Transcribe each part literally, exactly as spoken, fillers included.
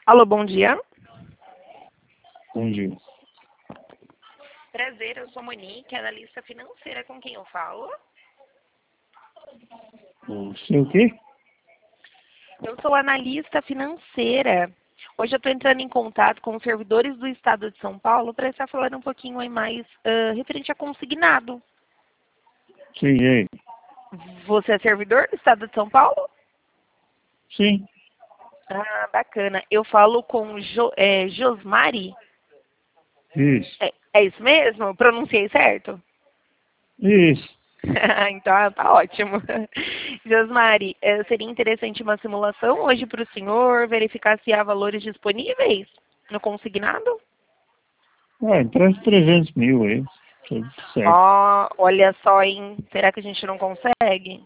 Alô, bom dia. Bom dia. Prazer, eu sou Monique, analista financeira, com quem eu falo? Você o quê? Eu sou analista financeira. Hoje eu estou entrando em contato com os servidores do Estado de São Paulo para estar falando um pouquinho aí mais ah, referente a consignado. Sim, e aí? Você é servidor do Estado de São Paulo? Sim, Ah, bacana. Eu falo com jo, é, Josmari. isso. É, é isso mesmo? Pronunciei certo? Isso. Então, tá ótimo. Josmari, eh, seria interessante uma simulação hoje para o senhor verificar se há valores disponíveis no consignado? Ah, traz trezentos mil aí. Tudo certo. Ó, olha só, hein? Será que a gente não consegue?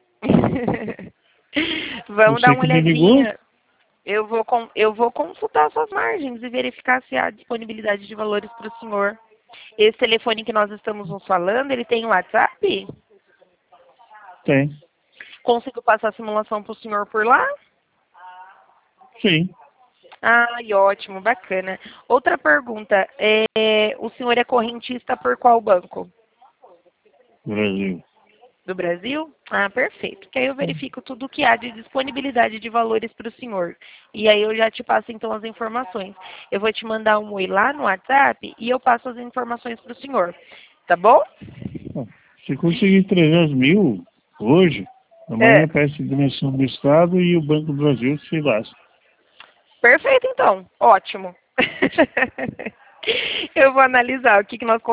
Vamos dar Você uma que me ligou? olhadinha. Eu vou, con- eu vou consultar suas margens e verificar se há disponibilidade de valores para o senhor. Esse telefone que nós estamos nos falando, ele tem WhatsApp? Tem. Consigo passar a simulação para o senhor por lá? Sim. Ai, ótimo, bacana. Outra pergunta, é, o senhor é correntista por qual banco? Brasil. Do Brasil? Ah, perfeito. Que aí eu verifico tudo o que há de disponibilidade de valores para o senhor. E aí eu já te passo então as informações. Eu vou te mandar um oi lá no WhatsApp e eu passo as informações para o senhor. Tá bom? Ah, se conseguir trezentos mil hoje, É. amanhã peço a dimensão do Estado e o Banco do Brasil se lasca. Perfeito, então. Ótimo. Eu vou analisar o que, que nós